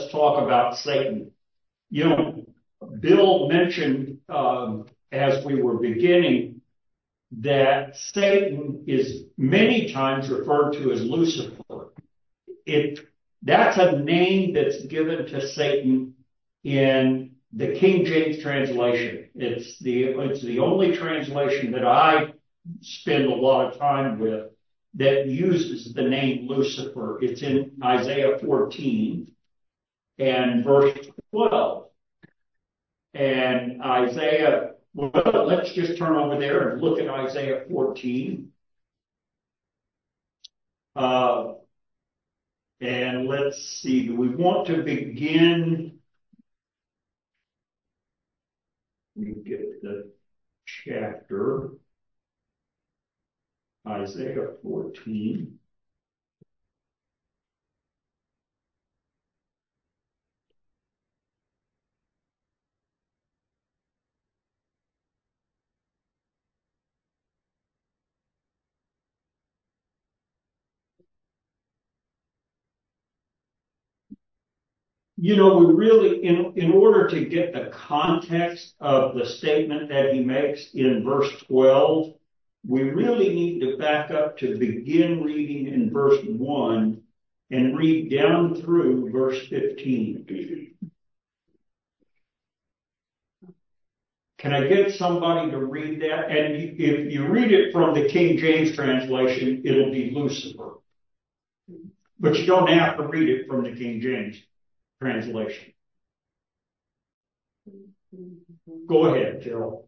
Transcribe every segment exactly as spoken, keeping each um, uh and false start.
let's talk about Satan. You know, Bill mentioned um, as we were beginning that Satan is many times referred to as Lucifer. It that's a name that's given to Satan in the King James translation. It's the it's the only translation that I spend a lot of time with that uses the name Lucifer. It's in Isaiah fourteen and verse twelve. And Isaiah, well, let's just turn over there and look at Isaiah fourteen. Uh, and let's see, do we want to begin? Let me get the chapter. Isaiah fourteen. You know, we really, in, in order to get the context of the statement that he makes in verse twelve, we really need to back up to begin reading in verse one and read down through verse fifteen. Can I get somebody to read that? And if you read it from the King James translation, it'll be Lucifer. But you don't have to read it from the King James translation. Go ahead, Carol.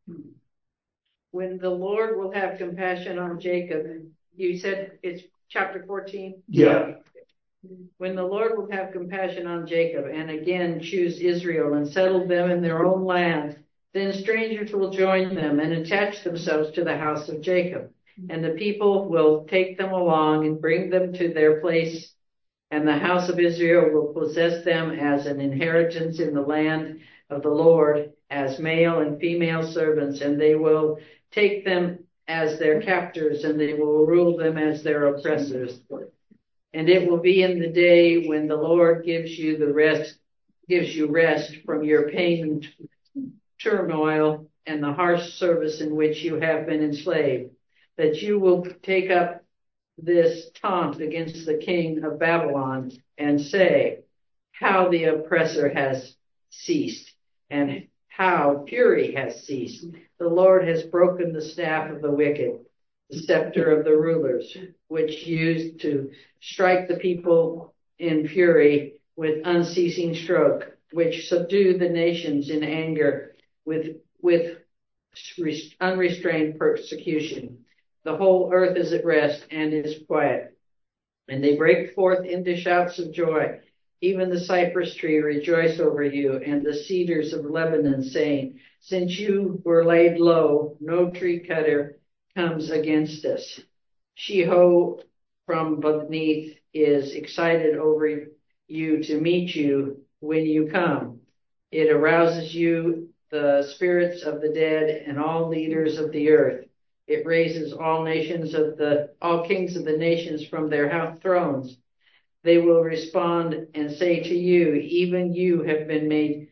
When the Lord will have compassion on Jacob, you said it's chapter fourteen? Yeah. When the Lord will have compassion on Jacob and again choose Israel and settle them in their own land, then strangers will join them and attach themselves to the house of Jacob. And the people will take them along and bring them to their place, and the house of Israel will possess them as an inheritance in the land of the Lord, as male and female servants, and they will take them as their captors, and they will rule them as their oppressors. And it will be in the day when the Lord gives you the rest, gives you rest from your pain and turmoil and the harsh service in which you have been enslaved, that you will take up this taunt against the king of Babylon and say, how the oppressor has ceased and how fury has ceased. The Lord has broken the staff of the wicked, the scepter of the rulers, which used to strike the people in fury with unceasing stroke, which subdued the nations in anger with, with unrestrained persecution. The whole earth is at rest and is quiet, and they break forth into shouts of joy. Even the cypress tree rejoice over you, and the cedars of Lebanon, saying, since you were laid low, no tree cutter comes against us. Sheho from beneath is excited over you to meet you when you come. It arouses you, the spirits of the dead and all leaders of the earth. It raises all nations of the, all kings of the nations from their thrones. They will respond and say to you, even you have been made,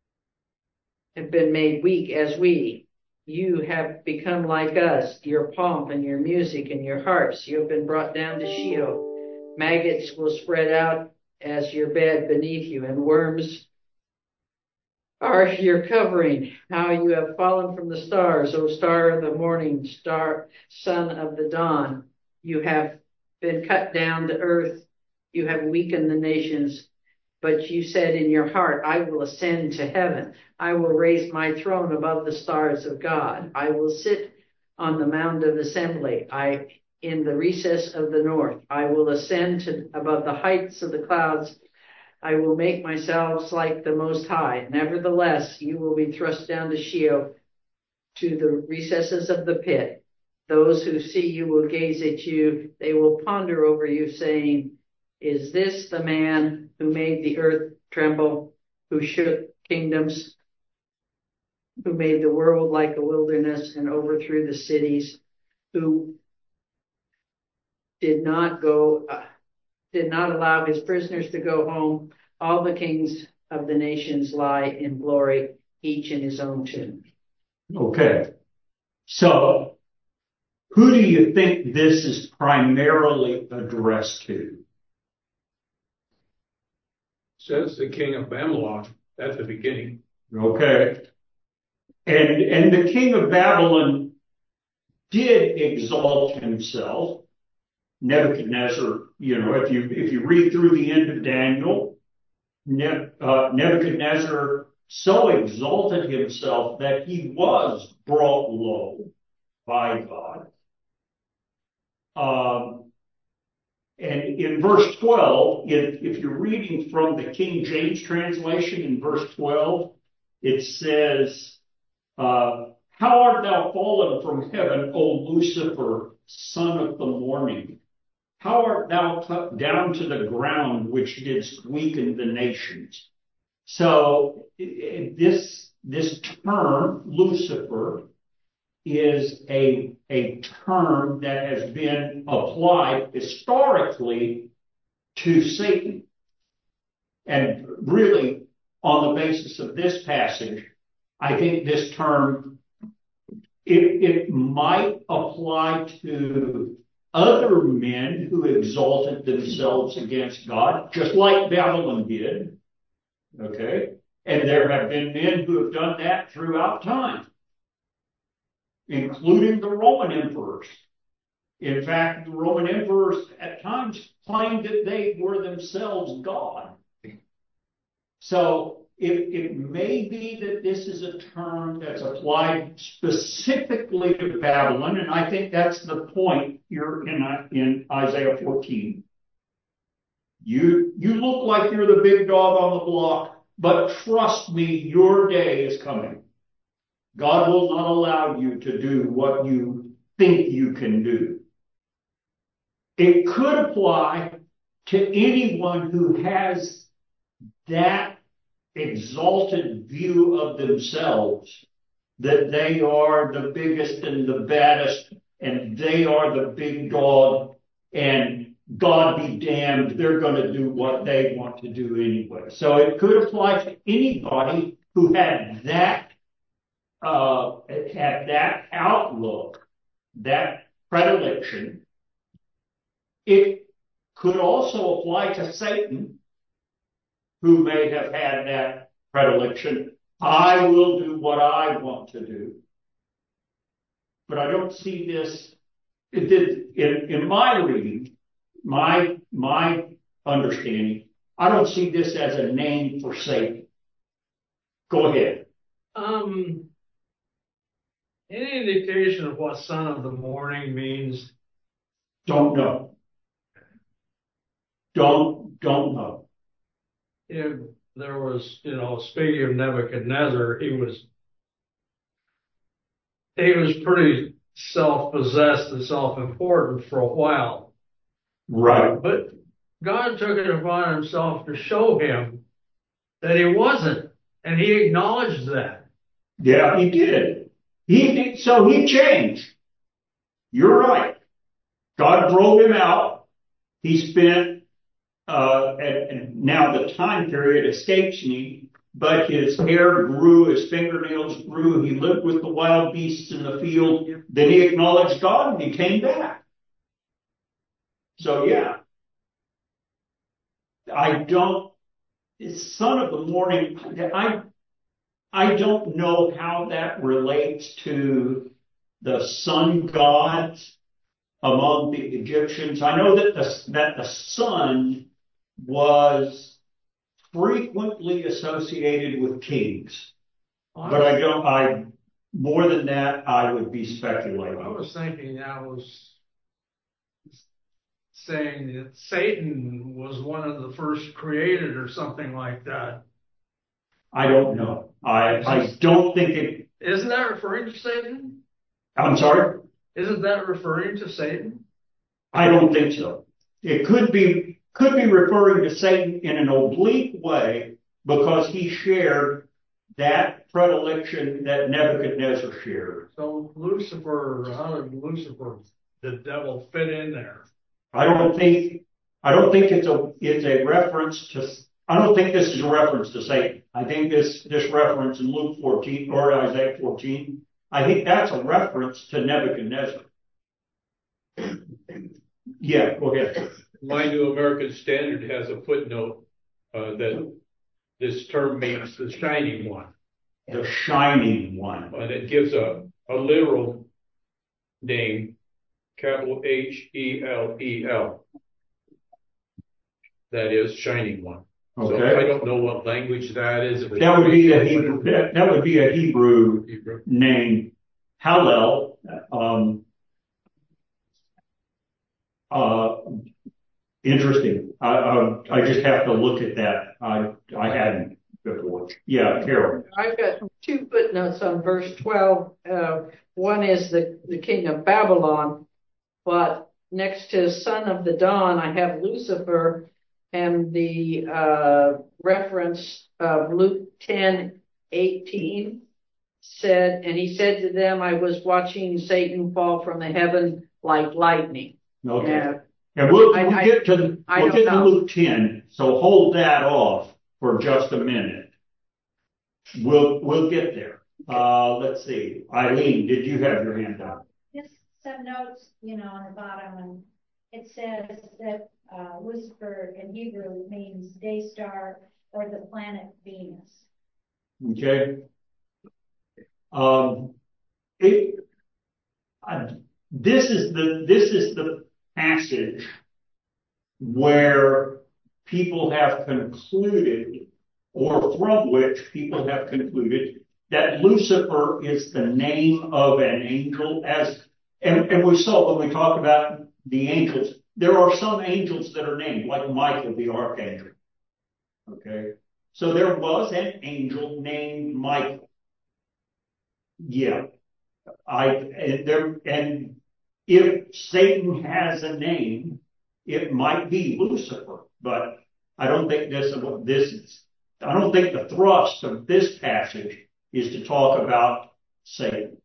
have been made weak as we. You have become like us, your pomp and your music and your harps. You have been brought down to Sheol. Maggots will spread out as your bed beneath you, and worms are your covering. How you have fallen from the stars, O star of the morning, star, son of the dawn. You have been cut down to earth. You have weakened the nations. But you said in your heart, I will ascend to heaven. I will raise my throne above the stars of God. I will sit on the mount of assembly. I in the recess of the north. I will ascend to above the heights of the clouds. I will make myself like the Most High. Nevertheless, you will be thrust down to Sheol, to the recesses of the pit. Those who see you will gaze at you. They will ponder over you, saying, is this the man who made the earth tremble, who shook kingdoms, who made the world like a wilderness and overthrew the cities, who did not go, uh, did not allow his prisoners to go home, All the kings of the nations lie in glory, each in his own tomb. Okay. So, who do you think this is primarily addressed to? Says the king of Babylon at the beginning. Okay. And, and the king of Babylon did exalt himself. Nebuchadnezzar, you know, if you, if you read through the end of Daniel, Ne- uh, Nebuchadnezzar so exalted himself that he was brought low by God. Um, and in verse twelve, if, if you're reading from the King James translation in verse twelve, it says, uh, how art thou fallen from heaven, O Lucifer, son of the morning? How art thou cut down to the ground, which didst weaken the nations? So this, this term, Lucifer, is a, a term that has been applied historically to Satan. And really, on the basis of this passage, I think this term, it, it might apply to other men who exalted themselves against God, just like Babylon did. Okay? And there have been men who have done that throughout time, including the Roman emperors. In fact, the Roman emperors at times claimed that they were themselves God. So it, it may be that this is a term that's applied specifically to Babylon, and I think that's the point here in, in Isaiah fourteen. You, you look like you're the big dog on the block, but trust me, your day is coming. God will not allow you to do what you think you can do. It could apply to anyone who has that exalted view of themselves, that they are the biggest and the baddest, and they are the big dog, and God be damned, they're going to do what they want to do anyway. So it could apply to anybody who had that uh, had that outlook, that predilection. It could also apply to Satan, who may have had that predilection. I will do what I want to do. But I don't see this, it did, in, in my reading, my, my understanding, I don't see this as a name for Satan. Go ahead. Um, any indication of what son of the morning means? Don't know. Don't, don't know. If there was, you know, speaking of Nebuchadnezzar, he was, he was pretty self-possessed and self-important for a while. Right. But God took it upon himself to show him that he wasn't, and he acknowledged that. Yeah, he did. He did. So he changed. You're right. God drove him out. He spent, uh, and, and now the time period escapes me, but his hair grew, his fingernails grew, he lived with the wild beasts in the field. Then he acknowledged God and he came back. So yeah. I don't, son of the morning, I, I don't know how that relates to the sun gods among the Egyptians. I know that the, that the sun was frequently associated with kings, but I don't, I, more than that, I would be speculating. I was thinking that was saying that Satan was one of the first created or something like that. I don't know. I, I don't think it. Isn't that referring to Satan? I'm sorry? Isn't that referring to Satan? I don't think so. It could be, could be referring to Satan in an oblique way because he shared that predilection that Nebuchadnezzar shared. So Lucifer, how did Lucifer, the devil, fit in there? I don't think, I don't think it's a, it's a reference to, I don't think this is a reference to Satan. I think this, this reference in Luke fourteen or Isaiah fourteen, I think that's a reference to Nebuchadnezzar. Yeah, go ahead. My New American Standard has a footnote uh, that this term means the shining one. The shining one. And it gives a, a literal name, capital H E L E L. That is shining one. Okay. So I don't know what language that is. That would be a Hebrew, that, that would be a Hebrew, Hebrew. name. Hallel. Um, uh, interesting. I, I, I just have to look at that. I, I hadn't before. Yeah, Carol. I've got two footnotes on verse twelve. Uh, one is the, the king of Babylon, but next to son of the dawn, I have Lucifer, and the uh, reference of Luke ten eighteen said, and he said to them, I was watching Satan fall from the heaven like lightning. Okay. Uh, And we'll, I- we'll I- get to, I we'll don't get to know. Luke ten, so hold that off for just a minute. We'll, we'll get there. Uh, let's see. Eileen, did you have your hand up? Just some notes, you know, on the bottom, and it says that uh, Lucifer in Hebrew means day star or the planet Venus. Okay. Um, it, I, this is the, this is the passage where people have concluded, or from which people have concluded, that Lucifer is the name of an angel. As and, and we saw when we talked about the angels, there are some angels that are named, like Michael the archangel. Okay, so there was an angel named Michael. Yeah, I and there and if Satan has a name, it might be Lucifer, but I don't think this is what this is. I don't think the thrust of this passage is to talk about Satan.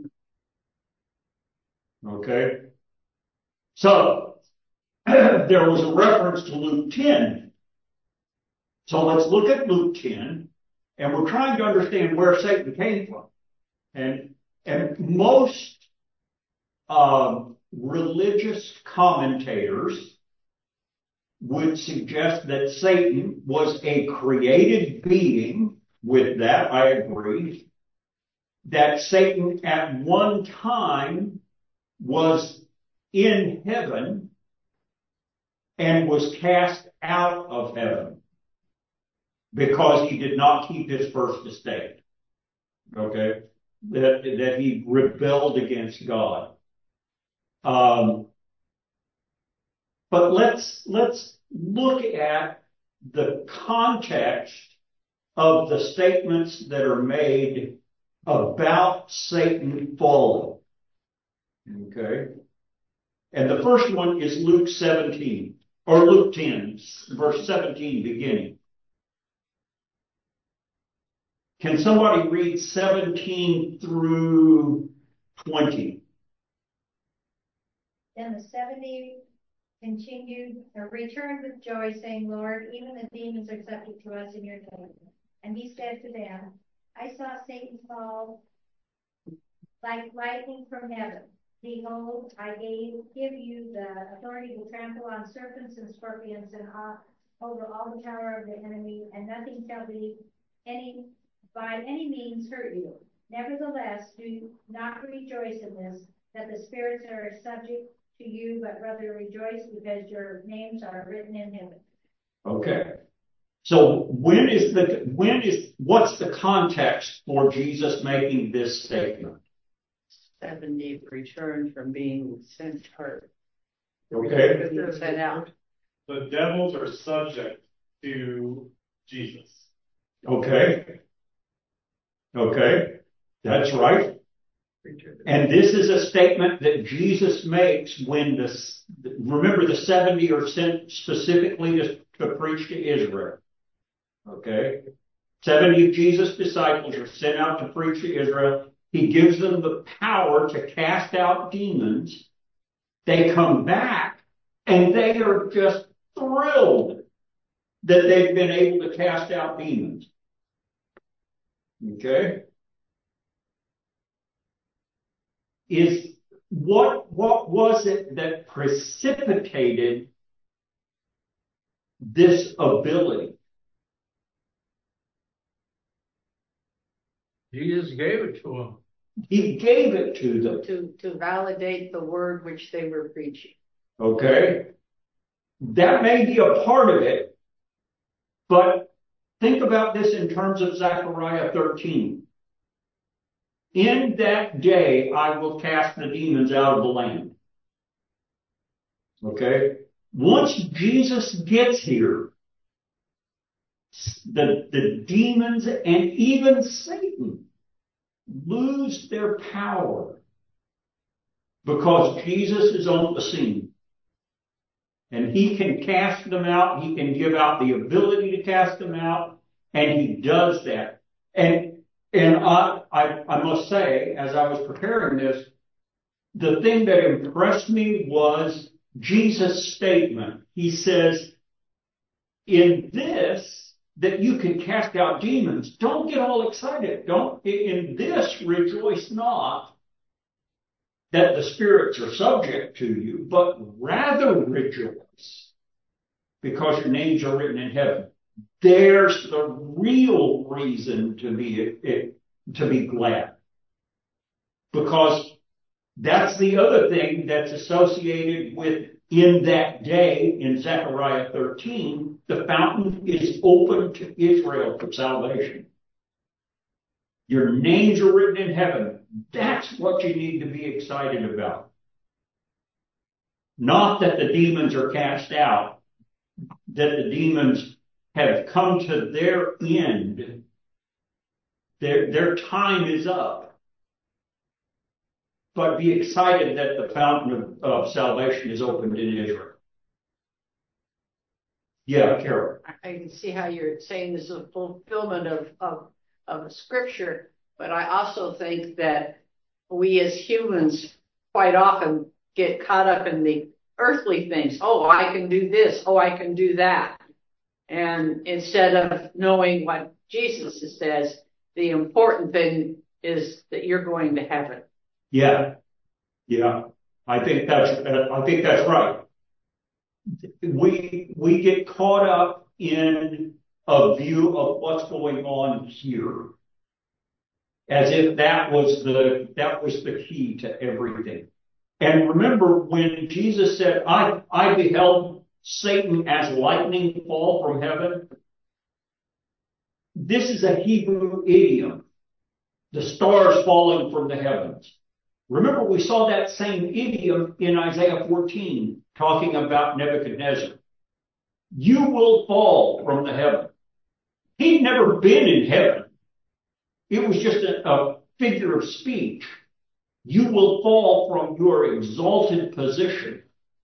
Okay? So, there was a reference to Luke ten. So let's look at Luke ten, and we're trying to understand where Satan came from. And, and most um, religious commentators would suggest that Satan was a created being. With that, I agree. That Satan at one time was in heaven and was cast out of heaven because he did not keep his first estate. Okay? That, that he rebelled against God. Um, but let's, let's look at the context of the statements that are made about Satan falling. Okay? And the first one is Luke seventeen, or Luke ten, verse seventeen beginning. Can somebody read seventeen through twenty? Then the seventy continued, or returned with joy, saying, Lord, even the demons are subject to us in your name. And he said to them, I saw Satan fall like lightning from heaven. Behold, I gave, give you the authority to trample on serpents and scorpions and all, over all the power of the enemy, and nothing shall be any by any means hurt you. Nevertheless, do not rejoice in this, that the spirits are subject to you, but rather rejoice because your names are written in heaven. Okay. So when is the, when is, what's the context for Jesus making this statement? seventy returned from being sent or Okay. sent out. The devils are subject to Jesus. Okay. Okay. That's right. And this is a statement that Jesus makes when this, remember the seventy are sent specifically to, to preach to Israel. Okay. seventy of Jesus' disciples are sent out to preach to Israel. He gives them the power to cast out demons. They come back and they are just thrilled that they've been able to cast out demons. Okay? Is what, what was it that precipitated this ability? Jesus gave it to them. He gave it to them. To, to validate the word which they were preaching. Okay? That may be a part of it, but think about this in terms of Zechariah thirteen. In that day, I will cast the demons out of the land. Okay? Once Jesus gets here, the, the demons and even Satan lose their power because Jesus is on the scene. And he can cast them out. He can give out the ability to cast them out. And he does that. And, and I, I, I must say, as I was preparing this, the thing that impressed me was Jesus' statement. He says, in this, that you can cast out demons, don't get all excited. Don't, in this, rejoice not that the spirits are subject to you, but rather rejoice because your names are written in heaven. There's the real reason to be, to be glad. Because that's the other thing that's associated with in that day in Zechariah thirteen, the fountain is open to Israel for salvation. Your names are written in heaven. That's what you need to be excited about. Not that the demons are cast out, that the demons have come to their end. Their, their time is up. But be excited that the fountain of, of salvation is opened in Israel. Yeah, Carol. I can see how you're saying this is a fulfillment of, of, of scripture, but I also think that we as humans quite often get caught up in the earthly things. Oh, I can do this. Oh, I can do that. And instead of knowing what Jesus says, the important thing is that you're going to heaven. Yeah, yeah. I think that's I think that's right. We we get caught up in a view of what's going on here, as if that was the that was the key to everything. And remember when Jesus said, I, I beheld Satan as lightning fall from heaven. This is a Hebrew idiom. The stars falling from the heavens. Remember, we saw that same idiom in Isaiah fourteen, talking about Nebuchadnezzar. You will fall from the heaven. He'd never been in heaven. It was just a, a figure of speech. You will fall from your exalted position.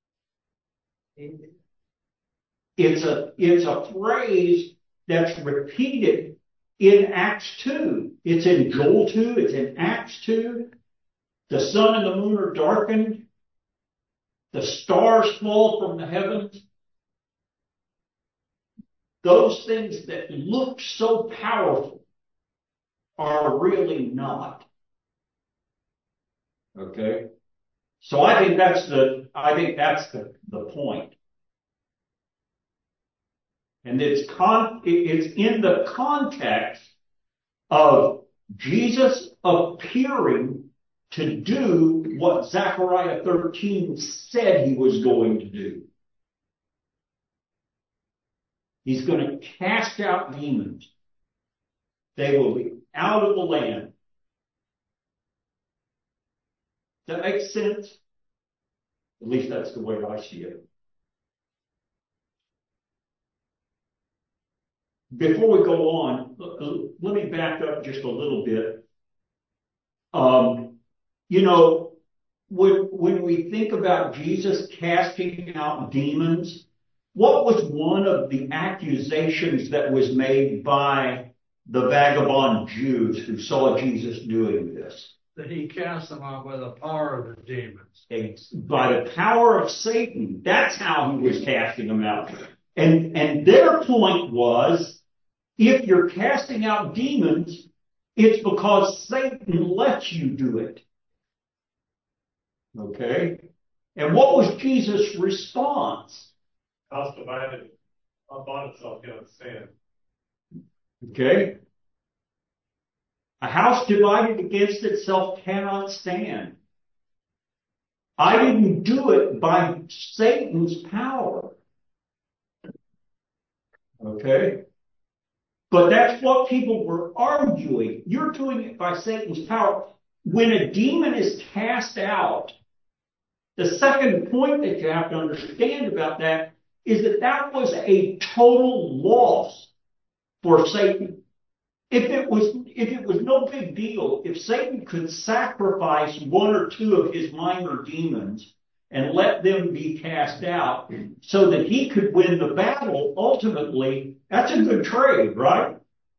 It's a, it's a phrase that's repeated in Acts two. It's in Joel two. It's in Acts two. The sun and the moon are darkened. The stars fall from the heavens. Those things that look so powerful are really not. Okay? So I think that's the, I think that's the, the point. And it's con, it's in the context of Jesus appearing to do what Zechariah thirteen said he was going to do. He's going to cast out demons. They will be out of the land. Does that make sense? At least that's the way I see it. Before we go on, let me back up just a little bit. Um, you know, when, when we think about Jesus casting out demons, what was one of the accusations that was made by the vagabond Jews who saw Jesus doing this? That he cast them out by the power of the demons. By the power of Satan. That's how he was casting them out. And, and their point was, if you're casting out demons, it's because Satan lets you do it. Okay? And what was Jesus' response? House divided upon itself cannot stand. Okay? A house divided against itself cannot stand. I didn't do it by Satan's power. Okay? But that's what people were arguing. You're doing it by Satan's power. When a demon is cast out, the second point that you have to understand about that is that that was a total loss for Satan. If it was, if it was no big deal, if Satan could sacrifice one or two of his minor demons and let them be cast out so that he could win the battle, ultimately, that's a good trade, right?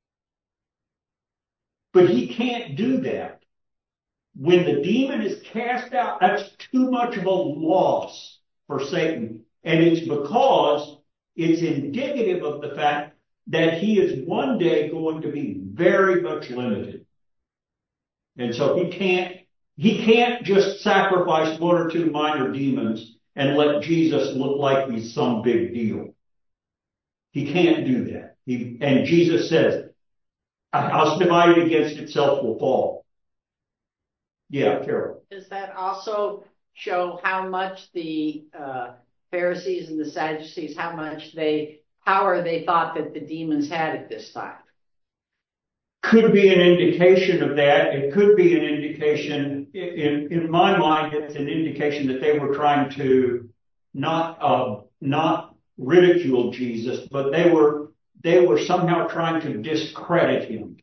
But he can't do that. When the demon is cast out, that's too much of a loss for Satan. And it's because it's indicative of the fact that he is one day going to be very much limited. And so he can't, he can't just sacrifice one or two minor demons and let Jesus look like he's some big deal. He can't do that. He, and Jesus says, a house divided against itself will fall. Yeah, Carol. Does that also show how much the uh, Pharisees and the Sadducees, how much they power they thought that the demons had at this time? Could be an indication of that. It could be an indication, in, in my mind, it's an indication that they were trying to not, uh, not ridicule Jesus, but they were, they were somehow trying to discredit him.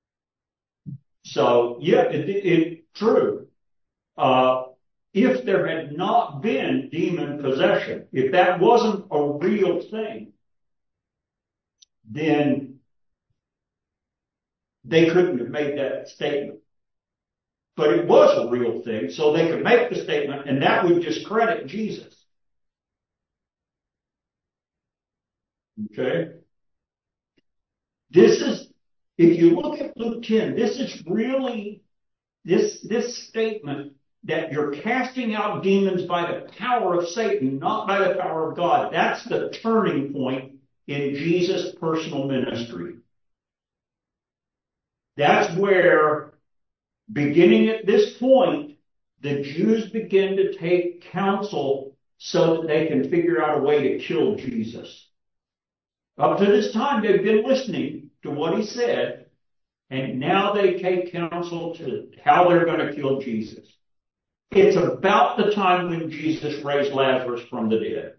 So, yeah, it, it true. Uh, if there had not been demon possession, if that wasn't a real thing, then they couldn't have made that statement. But it was a real thing, so they could make the statement, and that would discredit Jesus. Okay? This is, if you look at Luke ten, this is really, this, this statement that you're casting out demons by the power of Satan, not by the power of God. That's the turning point in Jesus' personal ministry. That's where, beginning at this point, the Jews begin to take counsel so that they can figure out a way to kill Jesus. Up to this time, they've been listening to what he said, and now they take counsel to how they're going to kill Jesus. It's about the time when Jesus raised Lazarus from the dead.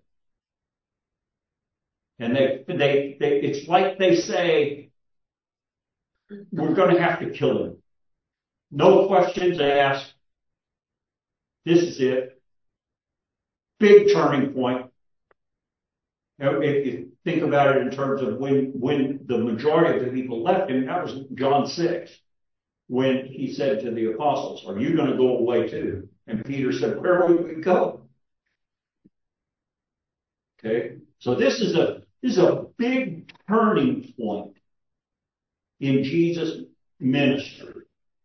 And they, they, they, it's like they say, we're going to have to kill him. No questions asked. This is it. Big turning point. Now, if you think about it in terms of when, when the majority of the people left him, that was John six, when he said to the apostles, are you going to go away too? And Peter said, where would we go? Okay. So this is a, this is a big turning point in Jesus' ministry.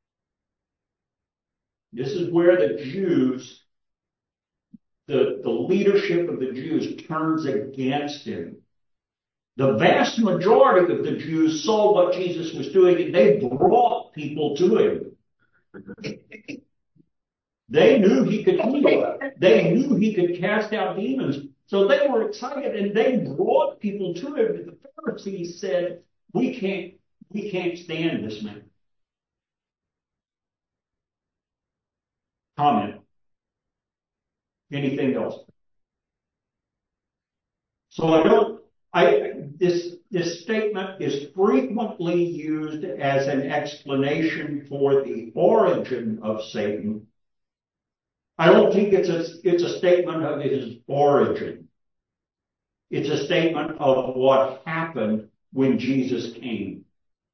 This is where the Jews, the, the leadership of the Jews turns against him. The vast majority of the Jews saw what Jesus was doing, and they brought people to him. They knew he could heal. They knew he could cast out demons. So they were excited, and they brought people to him. And the Pharisees said, we can't, we can't stand this man. Comment. Anything else? So I don't, I, this, this statement is frequently used as an explanation for the origin of Satan. I don't think it's a, it's a statement of his origin. It's a statement of what happened when Jesus came.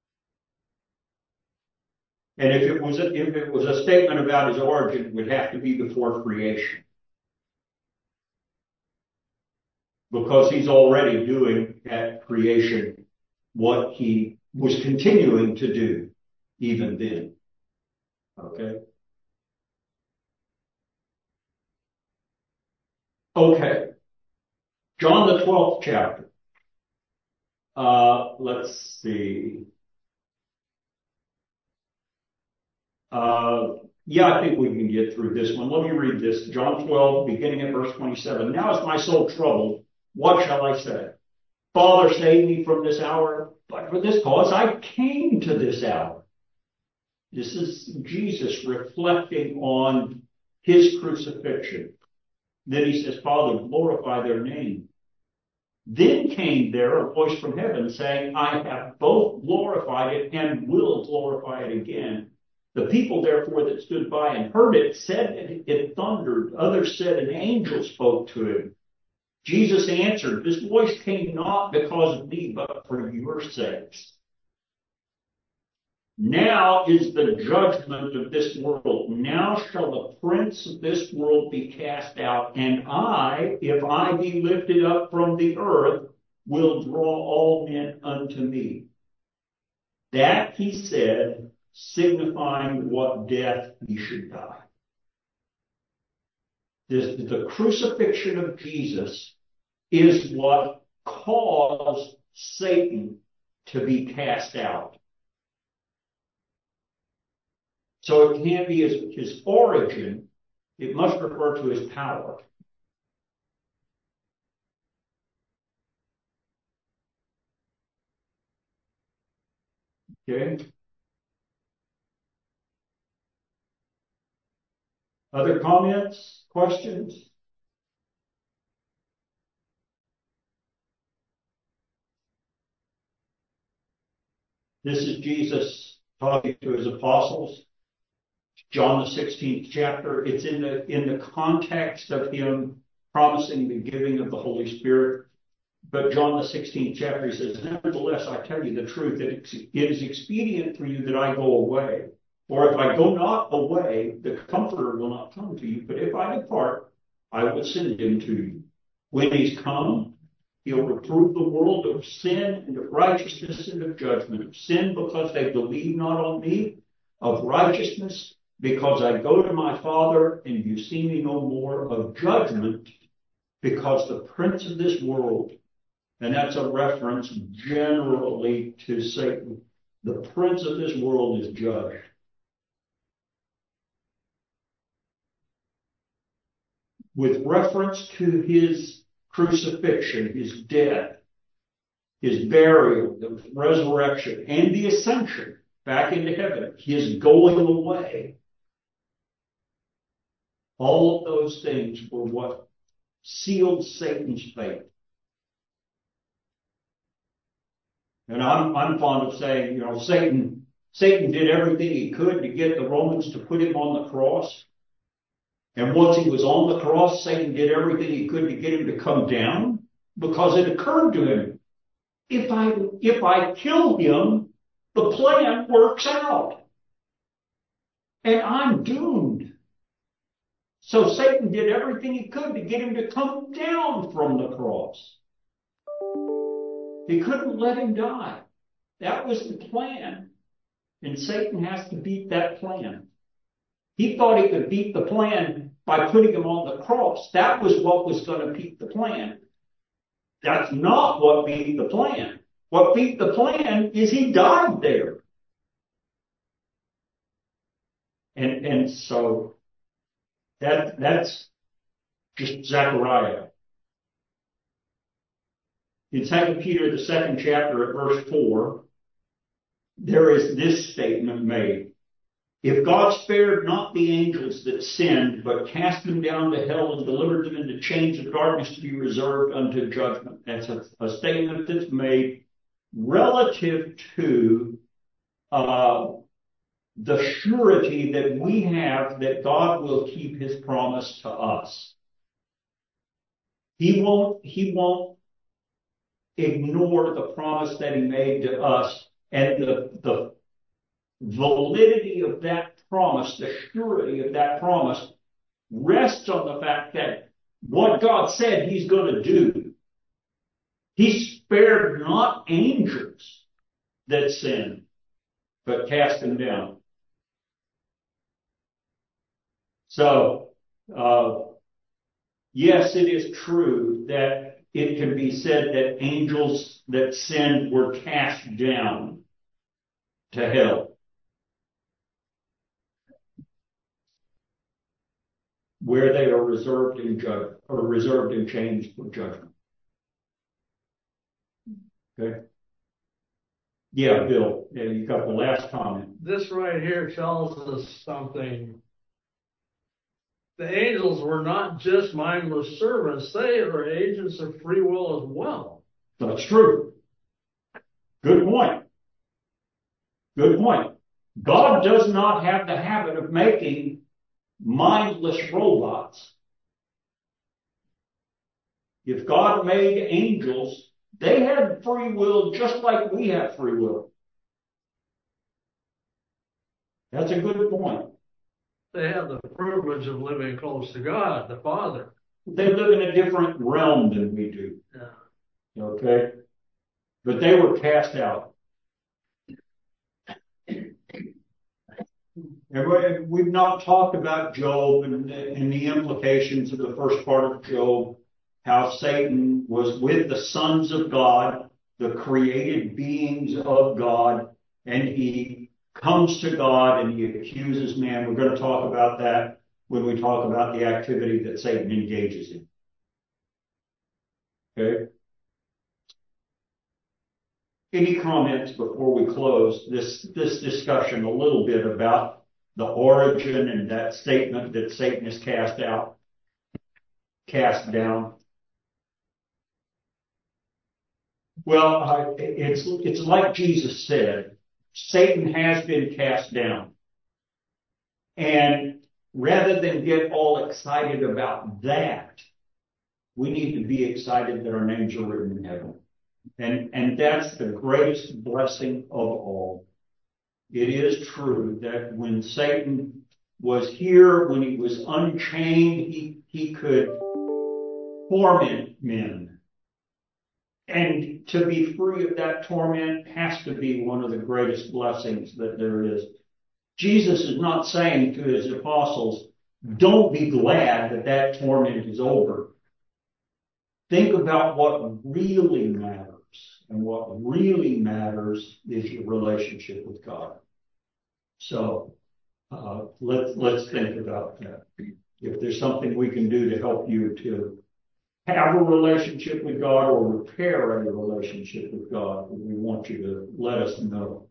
And if it was a, if it was a statement about his origin, it would have to be before creation. because he's already doing at creation what he was continuing to do even then. Okay? Okay. John the twelfth chapter. Uh, let's see. Uh, yeah, I think we can get through this one. Let me read this. John twelve, beginning at verse twenty-seven. Now is my soul troubled. What shall I say? Father, save me from this hour. But for this cause I came to this hour. This is Jesus reflecting on his crucifixion. Then he says, Father, glorify their name. Then came there a voice from heaven saying, I have both glorified it and will glorify it again. The people, therefore, that stood by and heard it said it, it thundered. Others said an angel spoke to him. Jesus answered, this voice came not because of me, but for your sakes. Now is the judgment of this world. Now shall the prince of this world be cast out. And I, if I be lifted up from the earth, will draw all men unto me. That he said, signifying what death he should die. This, the crucifixion of Jesus is what caused Satan to be cast out. So it can't be his, his origin. It must refer to his power. Okay? Other comments? Questions? This is Jesus talking to his apostles. John the sixteenth chapter. It's in the in the context of him promising the giving of the Holy Spirit. But John the sixteenth chapter, he says, nevertheless, I tell you the truth, that it is expedient for you that I go away. For if I go not away, the Comforter will not come to you. But if I depart, I will send him to you. When he's come, he'll reprove the world of sin and of righteousness and of judgment. Of sin, because they believe not on me. Of righteousness, because I go to my Father, and you see me no more. Of judgment, because the prince of this world, and that's a reference generally to Satan, the prince of this world is judged. With reference to his crucifixion, his death, his burial, the resurrection, and the ascension back into heaven, his going away, all of those things were what sealed Satan's fate. And I'm, I'm fond of saying, you know, Satan, Satan did everything he could to get the Romans to put him on the cross. And once he was on the cross, Satan did everything he could to get him to come down, because it occurred to him, if I, if I kill him, the plan works out. And I'm doomed. So Satan did everything he could to get him to come down from the cross. He couldn't let him die. That was the plan. And Satan has to beat that plan. He thought he could beat the plan by putting him on the cross. That was what was going to beat the plan. That's not what beat the plan. What beat the plan is he died there. And, and so that, that's just Zechariah. In Second Peter, the second chapter at verse four, there is this statement made. If God spared not the angels that sinned, but cast them down to hell and delivered them into chains of darkness to be reserved unto judgment. That's a, a statement that's made relative to uh, the surety that we have that God will keep his promise to us. He won't, he won't ignore the promise that he made to us, and the, the validity of that promise, the surety of that promise, rests on the fact that what God said he's going to do, He spared not angels that sinned, but cast them down. So, uh, yes, it is true that it can be said that angels that sinned were cast down to hell, where they are reserved in judgment, or reserved in chains for judgment. Okay. Yeah, Bill, yeah, you got the last comment. This right here tells us something. The angels were not just mindless servants. They are agents of free will as well. That's true. Good point. Good point. God does not have the habit of making mindless robots. If God made angels, they had free will just like we have free will. That's a good point. They have the privilege of living close to God, the Father. They live in a different realm than we do. Yeah. Okay? But they were cast out. And we've not talked about Job and, and the implications of the first part of Job, how Satan was with the sons of God, the created beings of God, and he comes to God and he accuses man. We're going to talk about that when we talk about the activity that Satan engages in. Okay? Any comments before we close this, this discussion a little bit about the origin and that statement that Satan is cast out, cast down? Well, I, it's, it's like Jesus said, Satan has been cast down. And rather than get all excited about that, we need to be excited that our names are written in heaven. And, and that's the greatest blessing of all. It is true that when Satan was here, when he was unchained, he, he could torment men. And to be free of that torment has to be one of the greatest blessings that there is. Jesus is not saying to his apostles, don't be glad that that torment is over. Think about what really matters. And what really matters is your relationship with God. So uh, let's let's think about that. If there's something we can do to help you to have a relationship with God or repair a relationship with God, we want you to let us know.